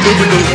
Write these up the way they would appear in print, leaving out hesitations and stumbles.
डुब डुब।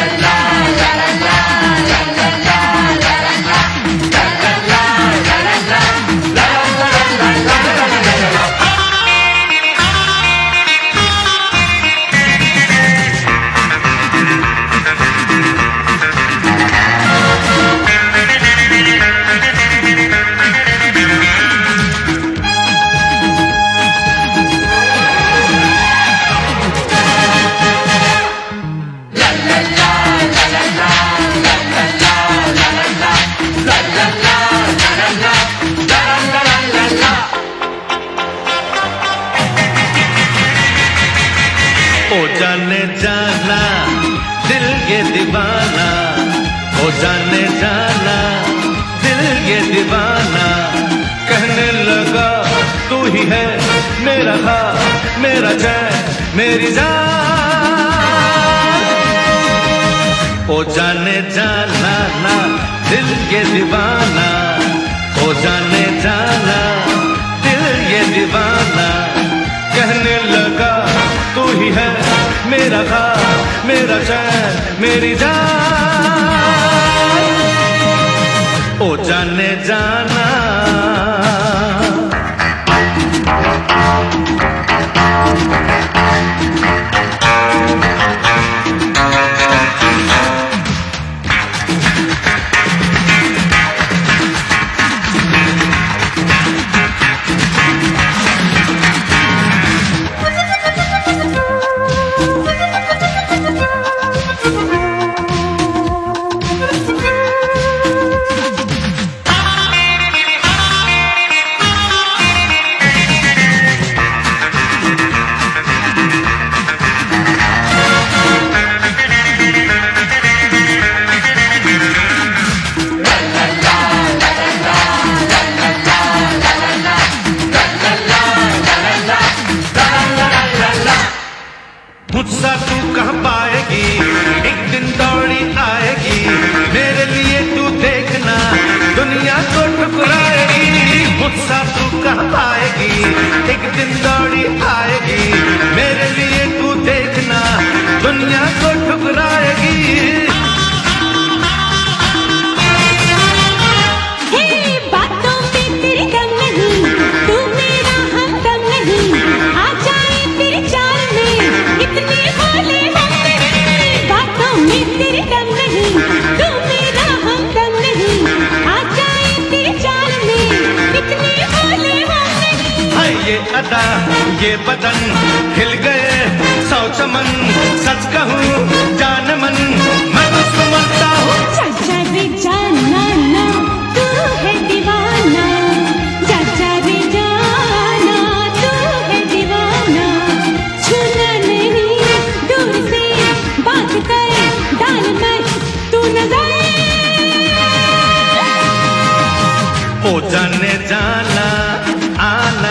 ओ जाने जाना दिल ये दीवाना, ओ जाने जाना दिल ये दीवाना, कहने लगा तू ही है मेरा खाब मेरा चैन मेरी जान। ओ जाने जाना ना दिल ये दीवाना, ओ जाने जाना दिल ये दीवाना, कहने लगा तू ही है मेरा खाब मेरा चैन मेरी जान। ओ जाने जाना मुझसा तू कहाँ पाएगी, एक दिन दौड़ी आएगी, मेरे लिए तू देखना दुनिया को ठुकराएगी। मुझसा तू कहाँ पाएगी, एक दिन दौड़ी आएगी, मेरे लिए तू देखना दुनिया को ठुकराएगी। बातों में तेरी दम नहीं, तू मेरा हमदम नहीं, आ जाए तेरी चाल में इतनी भोले हम नहीं। बातों में तेरी दम नहीं, तू मेरा हमदम नहीं, आ जाए तेरी चाल में इतनी भोले हम नहीं। है ये अदा ये बदन हिल गए सौ चमन, सच कहूँ जान मन मैं तुझको मानता हूँ। चाचा रे जाना ना तू है दीवाना, चाचा रे जाना तू है दीवाना, छूना नहीं दूर से बात कर डाल मत तू नजर। ओ जाने जाना आना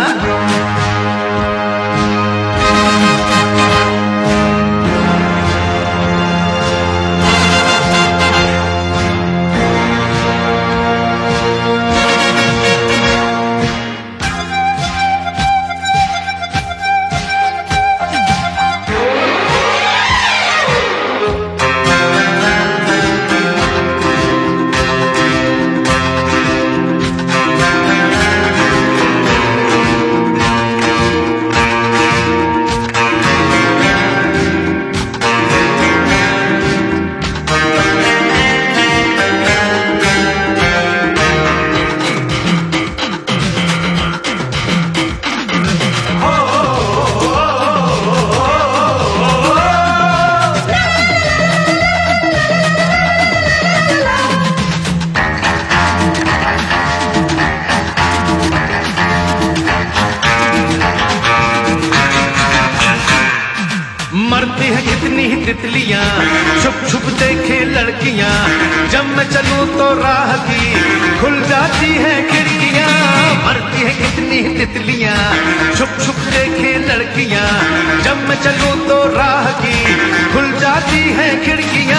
मरती है कितनी ही तितलियां, छुप छुप देखे लड़कियां, जब मैं चलूं तो राह की खुल जाती है खिड़कियां। मरती है कितनी ही तितलियां, छुप छुप देखे लड़कियां, जब मैं चलूं तो राह की खुल जाती है खिड़कियां।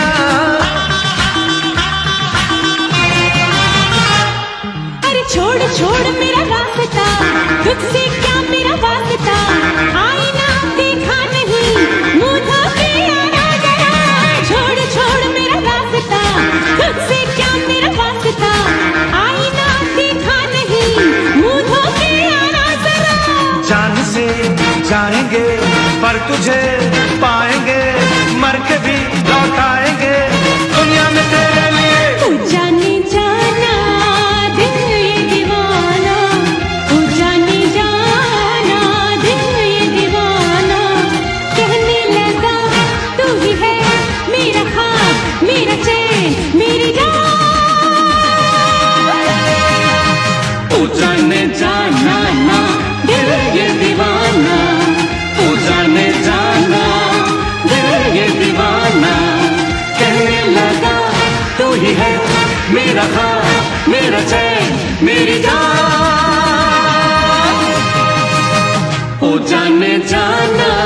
अरे छोड़ छोड़ मेरा रास्ता, तुझसे क्या मेरा वास्ता, आईना देखा नहीं मुँह धोके आना जरा। जाएंगे पर तुझे पाएंगे, मर के भी लौट आएंगे दुनिया में तेरे लिए। तू जाने जाना दिल ये दीवाना, तू जाने जाना दिल ये दीवाना, कहने लगा तू ही है मेरा ख्वाब, मेरा चैन, मेरी जान। तू जाने जाना ना दिल ये दीवाना, तू जाने जाना दिल ये दीवाना, कहने लगा तू ही है मेरा ख्वाब, मेरा चैन, मेरी जान। ओ जाने जाना